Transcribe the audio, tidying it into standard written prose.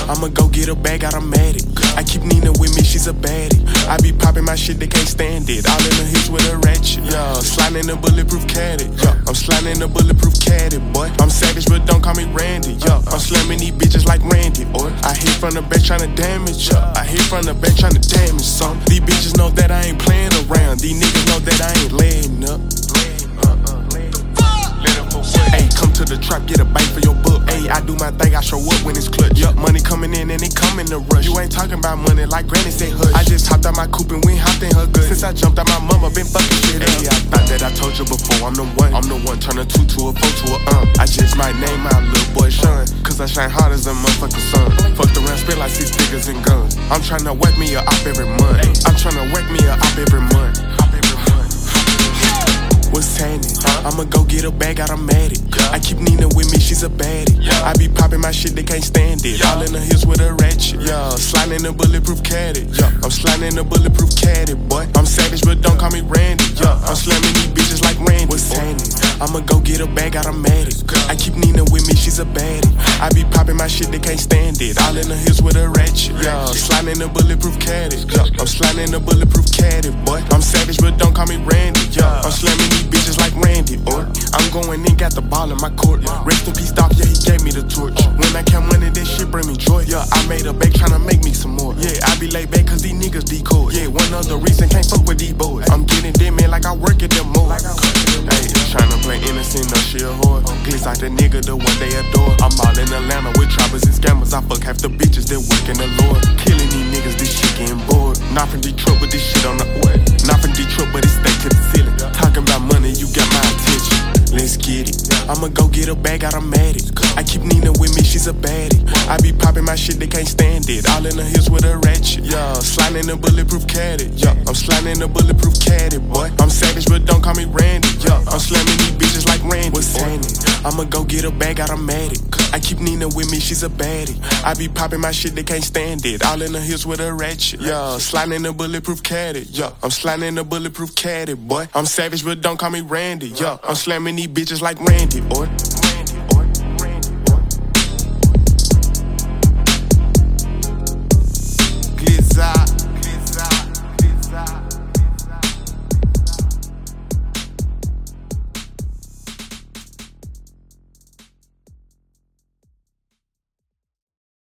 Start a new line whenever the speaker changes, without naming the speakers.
I'ma go get a bag, automatic. I keep Nina with me, she's a baddie. I be popping my shit, they can't stand it. All in the hits with a ratchet, yeah. Sliding in a bulletproof caddy, yeah. I'm sliding in a bulletproof caddy, boy. I'm savage, but don't call me Randy, yeah. I'm slamming these bitches like Randy, boy. I hit from the back tryna damage, yeah. I hit from the back tryna damage some. These bitches know that I ain't playing around. These niggas know that I ain't laying up. Ayy, come to the trap, get a bite for your book. Ayy, I do my thing, I show up when it's clutch. Yup, money coming in and it come in a rush. You ain't talking about money like granny said hush. I just hopped out my coupe and we hopped in her good. Since I jumped out my mama, been fucking shit up. Ayy, I thought that I told you before, I'm the one. Turn a 2 to a 4 to a I just might name my little boy Sean, cause I shine hard as a motherfucking sun. Fucked around, spit like 6 figures and guns. I'm tryna whack me a op every month. I'm tryna whack me a op every month. What's happening? I'ma go get a bag, automatic. I keep Nina with me, she's a baddie. I be popping my shit, they can't stand it. All in the hills with a ratchet, yeah. Sliding in a bulletproof caddy, yeah. I'm sliding in a bulletproof caddy, boy. I'm savage, but don't call me Randy, yeah. I'm slamming these bitches like Randy. What's happening? I'ma go get a bag, automatic. I keep Nina with me, she's a baddie. I be popping my shit, they can't stand it. All in the hills with a ratchet, yeah. Sliding in a bulletproof caddy, yeah. I'm sliding in a bulletproof caddy, boy. I'm savage, but don't call me Randy, yeah. I'm slamming these bitches like Randy, or I'm going in, got the ball in my court. Rest in peace, Doc, yeah, he gave me the torch. When I count money, that shit bring me joy. Yeah, I made a bake, tryna make me some more. Yeah, I be laid back cause these niggas decoy. Yeah, one other reason, can't fuck with these boys. I'm getting them in like I work at them more. Hey, tryna play innocent, no she a whore. Glitz like the nigga, the one they adore. I'm all in Atlanta with trappers and scammers. I fuck half the bitches that work in the Lord. Killing these niggas, this shit getting bored. Not from Detroit, but this shit on the way. Not from Detroit, but it's stuck to the ceiling. Talking about money, you got my attention. Let's get it. I'ma go get a bag, automatic. I keep Nina with me, she's a baddie. I be popping my shit, they can't stand it. All in the hills with a ratchet, yeah. Sliding in a bulletproof caddy, yeah. I'm sliding in a bulletproof caddy, boy. I'm savage, but don't call me Randy, yeah. I'm slamming these bitches like Randy. What's happening? I'ma go get a bag, automatic. I keep Nina with me, she's a baddie. I be popping my shit, they can't stand it. All in the hills with a ratchet, yeah. Sliding in a bulletproof caddy, yeah. I'm sliding in a bulletproof caddy, boy. I'm savage, but don't call me Randy, yeah. I'm slamming these bitches like Randy, or